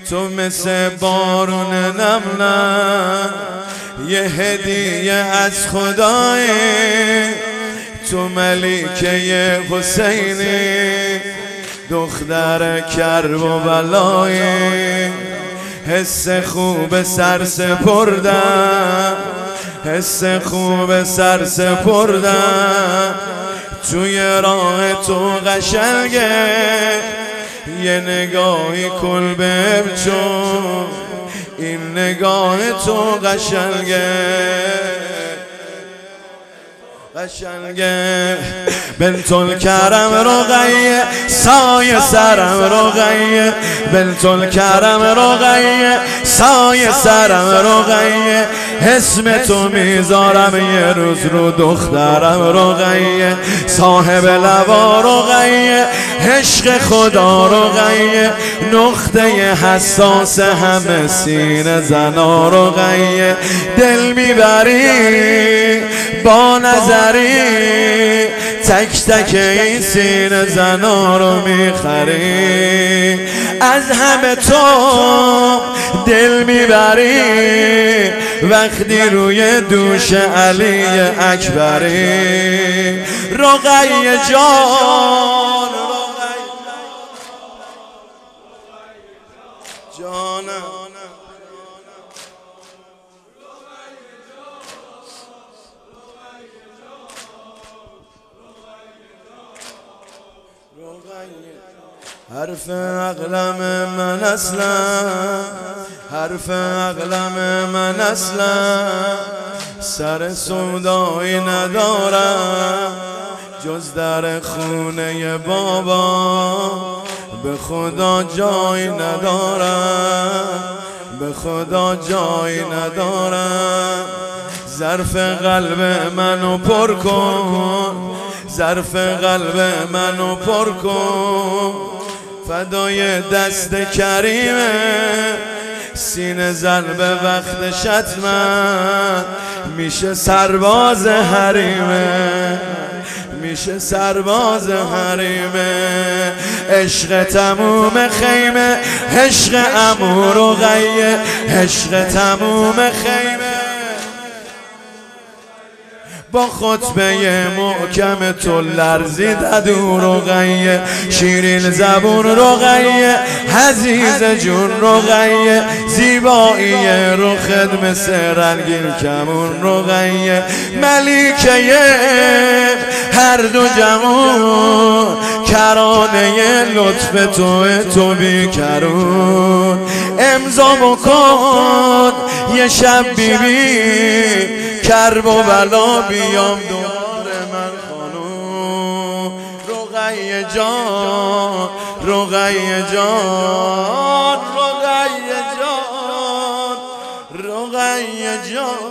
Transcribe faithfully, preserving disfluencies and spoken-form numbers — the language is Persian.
تو مثل بارون نمنم یه هدیه از خدای تو ملیکه حسینی دختر کرب و بلای حس خوب سر سپردم حس خوب سر سپردم توی راه تو قشنگه یه نگاهی کل بهم چون این نگاه تو قشنگه قشنگه بنت الکرم رقیه سایه سرم رقیه بنت الکرم رقیه سایه سرم رقیه اسم تو میذارم یه روز رو دخترم رقیه صاحب لبا رقیه عشق خدا رقیه نقطه حساس همه سینه زنا رقیه دل میبری با نظری تک تک این سینه زنا رو میخری از همه تو دل میبری وقتی روی دوش علی اکبری رقیه جان جانم حرف عقلم من اصلا حرف عقلم من اصلا سر سودایی ندارم جز در خونه بابا به خدا جای ندارم به خدا جای ندارم ظرف قلب منو پر کن ظرف قلب منو پر کن فدای دست کریمه سینه زن به وقت شتمن میشه سرباز حریمه میشه سرباز حریمه عشق تموم خیمه عشق عمو رقیه عشق تموم خیمه با خطبه محکم تو لرزید عدو رقیه شیرین زبون رقیه عزیز جون رقیه زیبایی رخت مثل رنگین کمون رقیه ملیکه هر دو جمون کرانه لطف تو تو بیکرون امضا بکن یه شب بیبی کرب و بلا بیام دور من خانوم رقیه جان رقیه جان رقیه جان رقیه جان